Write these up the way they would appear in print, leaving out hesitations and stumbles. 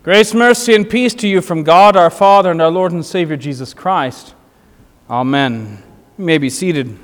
Grace, mercy, and peace to you from God our Father and our Lord and Savior Jesus Christ. Amen. You may be seated.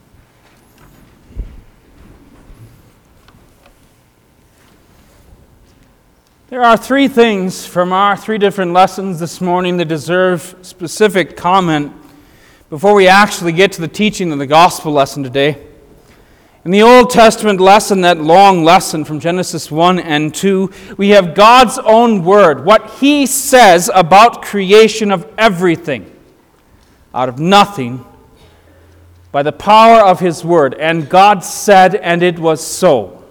There are three things from our three different lessons this morning that deserve specific comment before we actually get to the teaching of the gospel lesson today. In the Old Testament lesson, that long lesson from Genesis 1 and 2, we have God's own word, what He says about creation of everything, out of nothing, by the power of His word. And God said, and it was so.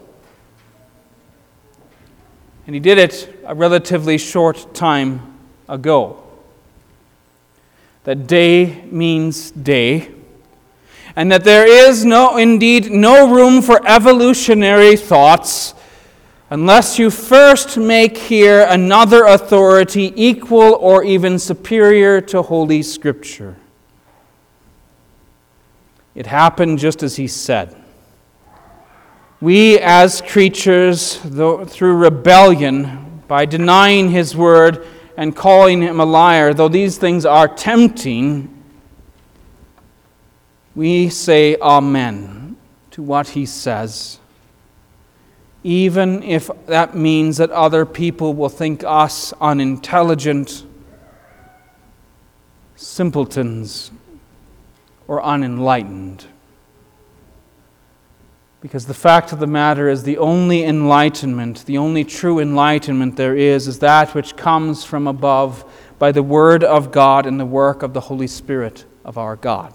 And He did it a relatively short time ago. That day means day. And that there is indeed no room for evolutionary thoughts unless you first make here another authority equal or even superior to Holy Scripture. It happened just as He said. We as creatures, through rebellion, by denying His word and calling Him a liar, though these things are tempting, we say amen to what He says, even if that means that other people will think us unintelligent, simpletons, or unenlightened. Because the fact of the matter is the only enlightenment, the only true enlightenment there is that which comes from above by the Word of God and the work of the Holy Spirit of our God.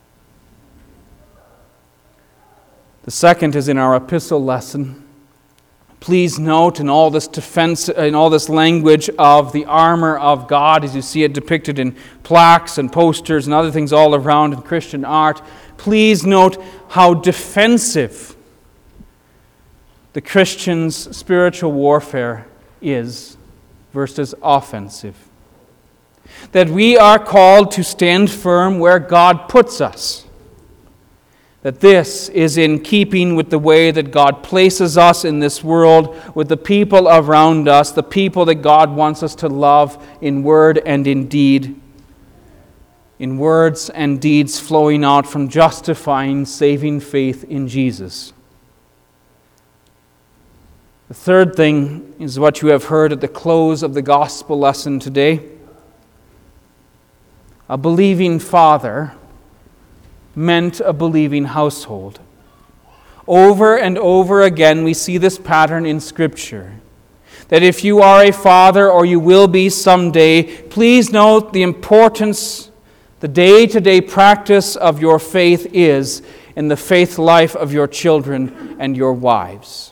The second is in our epistle lesson. Please note in all this defense, in all this language of the armor of God, as you see it depicted in plaques and posters and other things all around in Christian art, please note how defensive the Christian's spiritual warfare is versus offensive. That we are called to stand firm where God puts us. That this is in keeping with the way that God places us in this world, with the people around us, the people that God wants us to love in word and in deed. In words and deeds flowing out from justifying, saving faith in Jesus. The third thing is what you have heard at the close of the gospel lesson today. A believing father meant a believing household. Over and over again we see this pattern in Scripture. That if you are a father or you will be someday, please note the importance, the day-to-day practice of your faith is in the faith life of your children and your wives.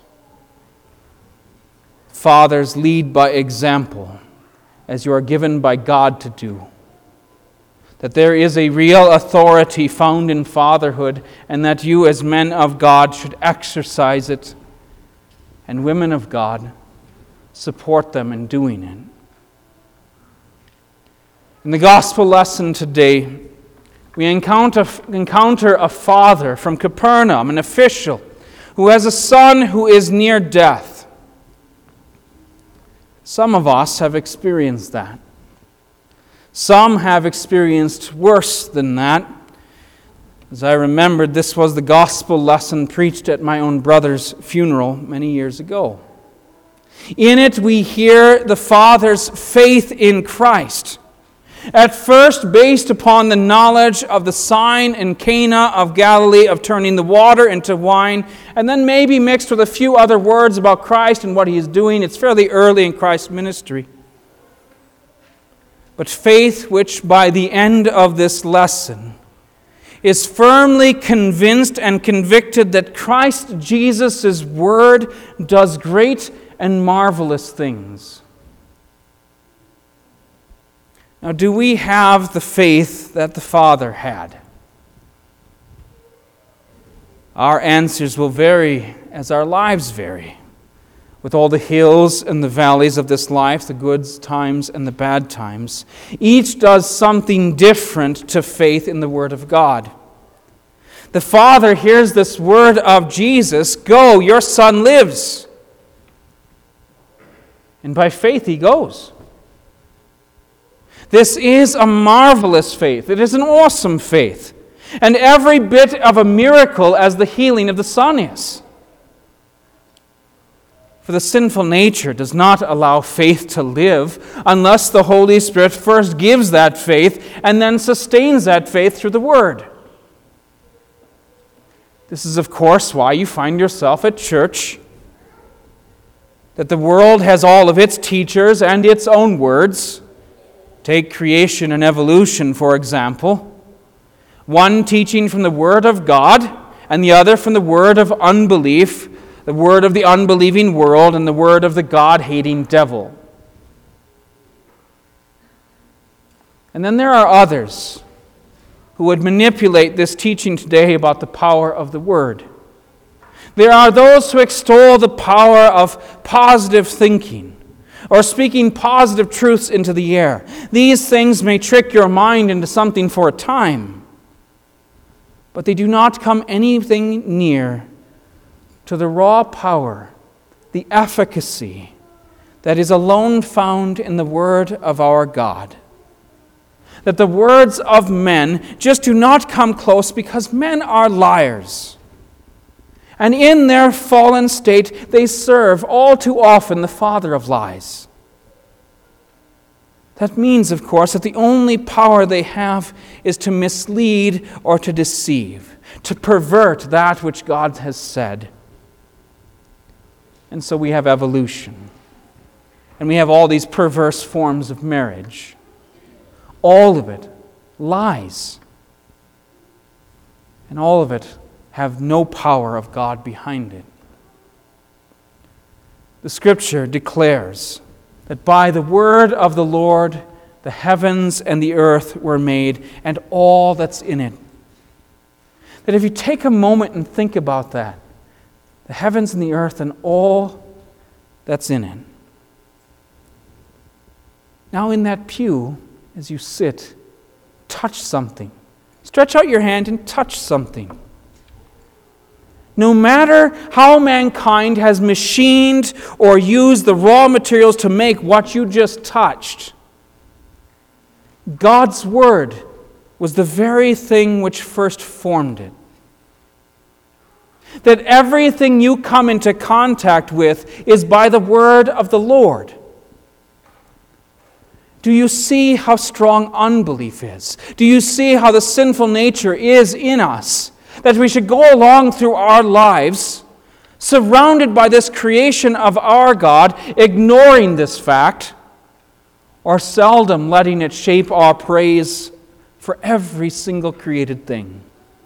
Fathers, lead by example, as you are given by God to do. That there is a real authority found in fatherhood, and that you as men of God should exercise it, and women of God support them in doing it. In the gospel lesson today, we encounter a father from Capernaum, an official, who has a son who is near death. Some of us have experienced that. Some have experienced worse than that. As I remembered, this was the gospel lesson preached at my own brother's funeral many years ago. In it, we hear the father's faith in Christ. At first, based upon the knowledge of the sign in Cana of Galilee of turning the water into wine, and then maybe mixed with a few other words about Christ and what He is doing. It's fairly early in Christ's ministry. But faith which by the end of this lesson is firmly convinced and convicted that Christ Jesus' word does great and marvelous things. Now, do we have the faith that the Father had? Our answers will vary as our lives vary. With all the hills and the valleys of this life, the good times and the bad times, each does something different to faith in the Word of God. The father hears this word of Jesus, "Go, your son lives." And by faith he goes. This is a marvelous faith. It is an awesome faith. And every bit of a miracle as the healing of the son is. For the sinful nature does not allow faith to live unless the Holy Spirit first gives that faith and then sustains that faith through the Word. This is, of course, why you find yourself at church, that the world has all of its teachers and its own words. Take creation and evolution, for example. One teaching from the Word of God and the other from the word of unbelief, the word of the unbelieving world and the word of the God-hating devil. And then there are others who would manipulate this teaching today about the power of the Word. There are those who extol the power of positive thinking or speaking positive truths into the air. These things may trick your mind into something for a time, but they do not come anything near to the raw power, the efficacy that is alone found in the Word of our God. That the words of men just do not come close because men are liars. And in their fallen state, they serve all too often the father of lies. That means, of course, that the only power they have is to mislead or to deceive, to pervert that which God has said. And so we have evolution. And we have all these perverse forms of marriage. All of it lies. And all of it have no power of God behind it. The Scripture declares that by the word of the Lord the heavens and the earth were made, and all that's in it. That if you take a moment and think about that, the heavens and the earth and all that's in it. Now in that pew, as you sit, touch something. Stretch out your hand and touch something. No matter how mankind has machined or used the raw materials to make what you just touched, God's Word was the very thing which first formed it. That everything you come into contact with is by the word of the Lord. Do you see how strong unbelief is? Do you see how the sinful nature is in us? That we should go along through our lives surrounded by this creation of our God, ignoring this fact, or seldom letting it shape our praise for every single created thing.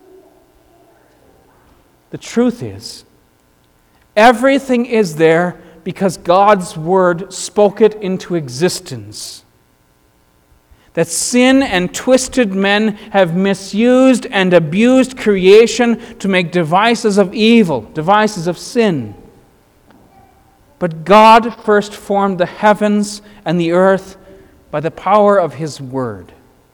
The truth is, everything is there because God's Word spoke it into existence. That sin and twisted men have misused and abused creation to make devices of evil, devices of sin. But God first formed the heavens and the earth by the power of His Word.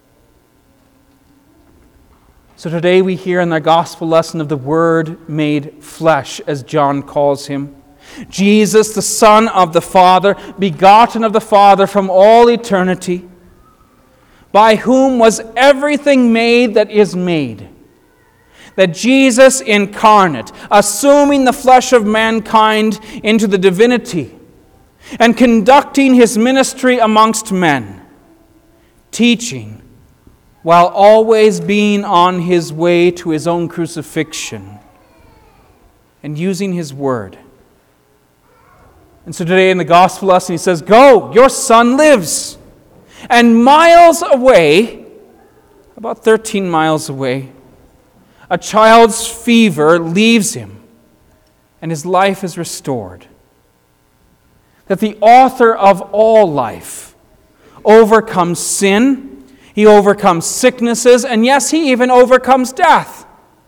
So today we hear in the gospel lesson of the Word made flesh, as John calls Him. Jesus, the Son of the Father, begotten of the Father from all eternity, by whom was everything made that is made. That Jesus incarnate, assuming the flesh of mankind into the divinity, and conducting His ministry amongst men, teaching, while always being on His way to His own crucifixion, and using His Word. And so today in the gospel lesson He says, "Go, your son lives." And miles away, about 13 miles away, a child's fever leaves him, and his life is restored. That the author of all life overcomes sin, He overcomes sicknesses, and yes, He even overcomes death.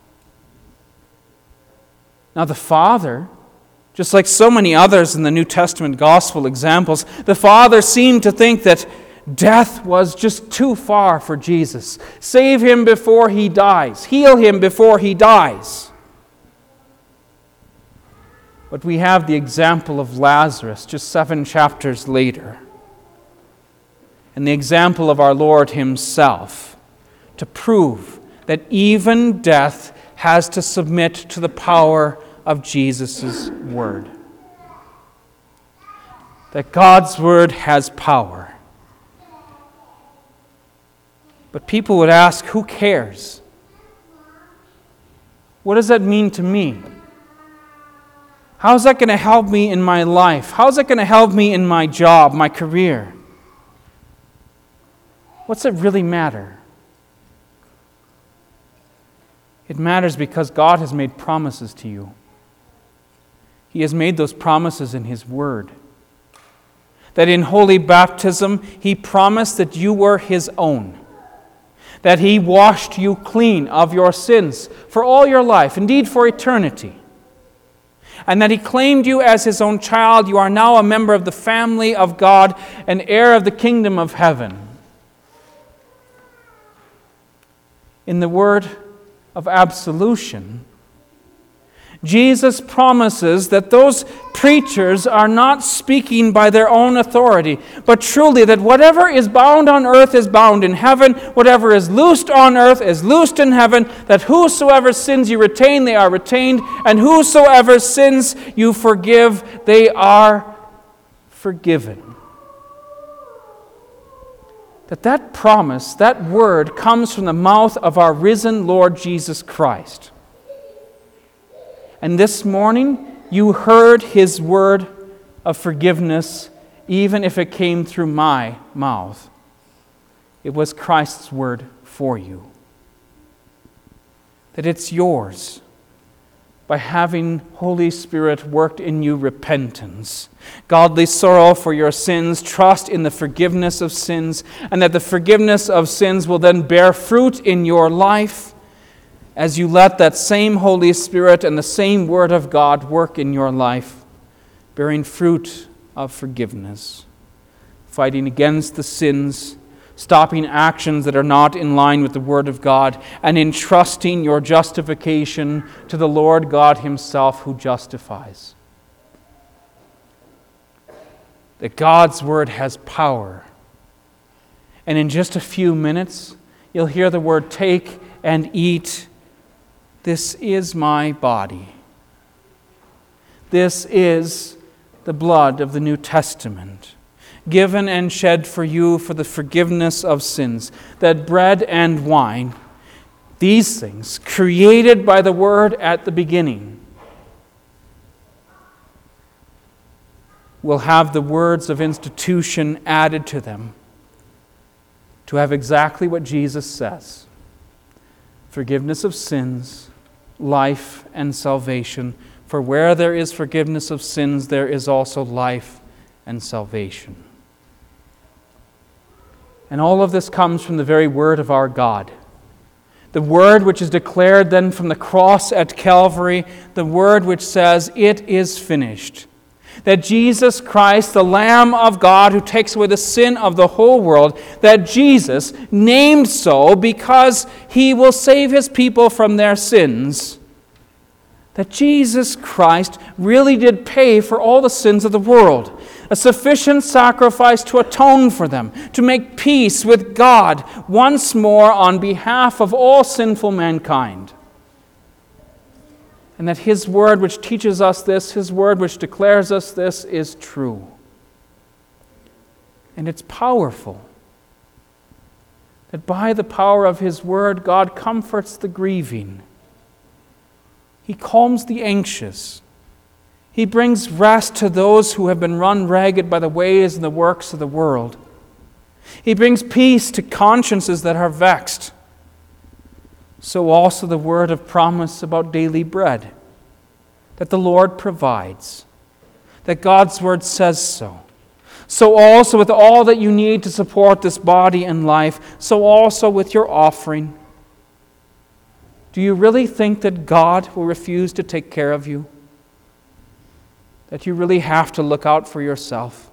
Now the Father, just like so many others in the New Testament gospel examples, the Father seemed to think that death was just too far for Jesus. Save Him before He dies. Heal Him before He dies. But we have the example of Lazarus just 7 chapters later. and the example of our Lord himself to prove that even death has to submit to the power of Jesus' word. That God's word has power. But people would ask, who cares? What does that mean to me? How is that going to help me in my life? How is that going to help me in my job, my career? What's it really matter? It matters because God has made promises to you. He has made those promises in His Word. That in holy baptism, He promised that you were His own. That He washed you clean of your sins for all your life, indeed for eternity. And that He claimed you as His own child. You are now a member of the family of God, an heir of the kingdom of heaven. In the word of absolution, Jesus promises that those preachers are not speaking by their own authority, but truly that whatever is bound on earth is bound in heaven, whatever is loosed on earth is loosed in heaven, that whosoever sins you retain, they are retained, and whosoever sins you forgive, they are forgiven. That promise, that word, comes from the mouth of our risen Lord Jesus Christ. And this morning, you heard His word of forgiveness, even if it came through my mouth. It was Christ's word for you. That it's yours by having Holy Spirit worked in you repentance, godly sorrow for your sins, trust in the forgiveness of sins, and that the forgiveness of sins will then bear fruit in your life as you let that same Holy Spirit and the same Word of God work in your life, bearing fruit of forgiveness, fighting against the sins, stopping actions that are not in line with the Word of God, and entrusting your justification to the Lord God Himself who justifies. That God's Word has power. And in just a few minutes, you'll hear the word take and eat. This is my body. This is the blood of the New Testament, given and shed for you for the forgiveness of sins. That bread and wine, these things, created by the Word at the beginning, will have the words of institution added to them to have exactly what Jesus says: forgiveness of sins, life, and salvation. For where there is forgiveness of sins, there is also life and salvation. And all of this comes from the very Word of our God. The Word which is declared then from the cross at Calvary, the Word which says, "It is finished." That Jesus Christ, the Lamb of God who takes away the sin of the whole world, that Jesus, named so because He will save His people from their sins, that Jesus Christ really did pay for all the sins of the world, a sufficient sacrifice to atone for them, to make peace with God once more on behalf of all sinful mankind. And that His word which teaches us this, His word which declares us this, is true. And it's powerful. That by the power of His word, God comforts the grieving. He calms the anxious. He brings rest to those who have been run ragged by the ways and the works of the world. He brings peace to consciences that are vexed. So also the word of promise about daily bread, that the Lord provides, that God's word says so. So also with all that you need to support this body and life, so also with your offering. Do you really think that God will refuse to take care of you? That you really have to look out for yourself?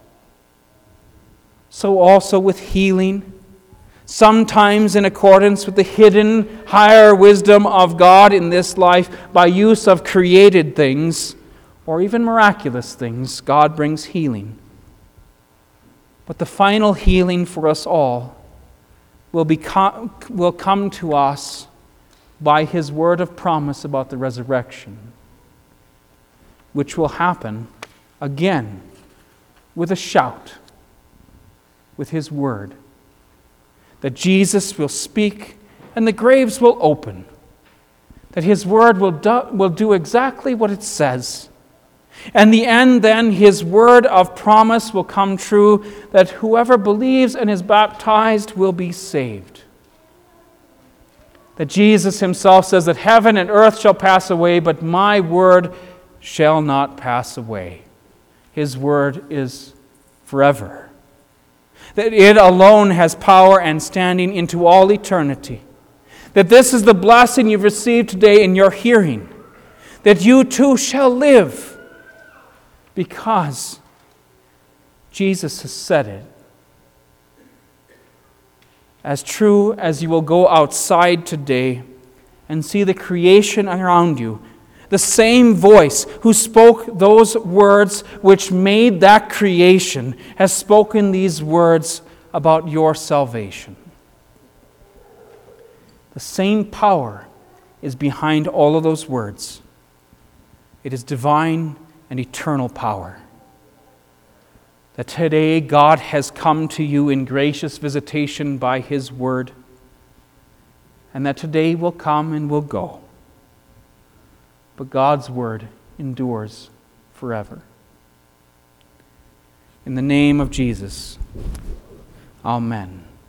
So also with healing, sometimes in accordance with the hidden higher wisdom of God in this life, by use of created things or even miraculous things, God brings healing. But the final healing for us all will come to us by His word of promise about the resurrection, which will happen again with a shout, with His word, that Jesus will speak and the graves will open, that His word will do exactly what it says. And the end, then, His word of promise will come true, that whoever believes and is baptized will be saved. That Jesus Himself says that heaven and earth shall pass away, but my word shall not pass away. His word is forever. That it alone has power and standing into all eternity. That this is the blessing you've received today in your hearing. That you too shall live, because Jesus has said it. As true as you will go outside today and see the creation around you, the same voice who spoke those words which made that creation has spoken these words about your salvation. The same power is behind all of those words. It is divine and eternal power. That today God has come to you in gracious visitation by His word, and that today will come and will go. But God's word endures forever. In the name of Jesus, amen.